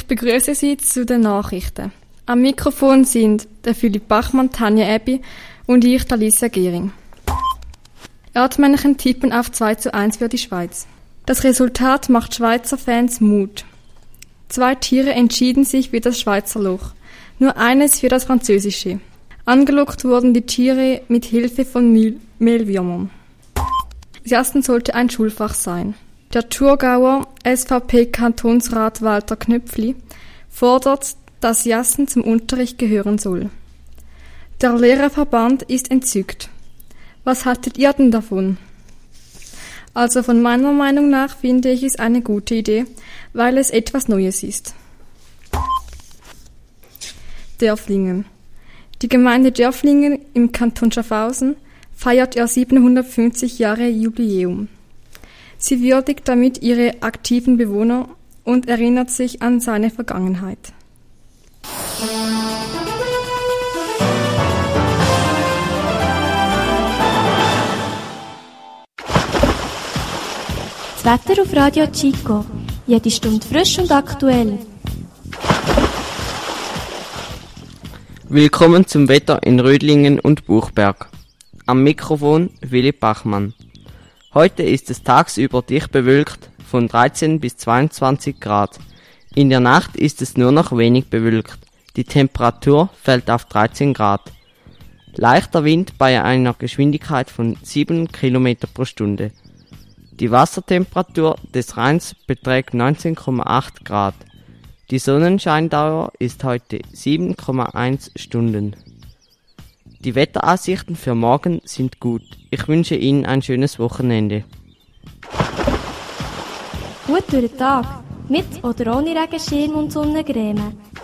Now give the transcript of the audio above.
begrüße Sie zu den Nachrichten. Am Mikrofon sind der Philipp Bachmann, Tanja Ebi und ich, Alicia Gehring. Erdmännchen tippen auf 2:1 für die Schweiz. Das Resultat macht Schweizer Fans Mut. 2 Tiere entschieden sich für das Schweizer Loch, nur eines für das französische. Angelockt wurden die Tiere mit Hilfe von Mehlwürmern. Das Jassen sollte ein Schulfach sein. Der Thurgauer SVP-Kantonsrat Walter Knöpfli fordert, dass Jassen zum Unterricht gehören soll. Der Lehrerverband ist entzückt. Was haltet ihr denn davon? Also von meiner Meinung nach finde ich es eine gute Idee, weil es etwas Neues ist. Dörflingen. Die Gemeinde Dörflingen im Kanton Schaffhausen feiert ihr 750 Jahre Jubiläum. Sie würdigt damit ihre aktiven Bewohner und erinnert sich an seine Vergangenheit. Das Wetter auf Radio Chico. Jede Stunde frisch und aktuell. Willkommen zum Wetter in Rödlingen und Buchberg. Am Mikrofon Philipp Bachmann. Heute ist es tagsüber dicht bewölkt von 13 bis 22 Grad. In der Nacht ist es nur noch wenig bewölkt. Die Temperatur fällt auf 13 Grad. Leichter Wind bei einer Geschwindigkeit von 7 km pro Stunde. Die Wassertemperatur des Rheins beträgt 19,8 Grad. Die Sonnenscheindauer ist heute 7,1 Stunden. Die Wetteraussichten für morgen sind gut. Ich wünsche Ihnen ein schönes Wochenende. Gut durch den Tag. Mit oder ohne Regenschirm und Sonnencreme.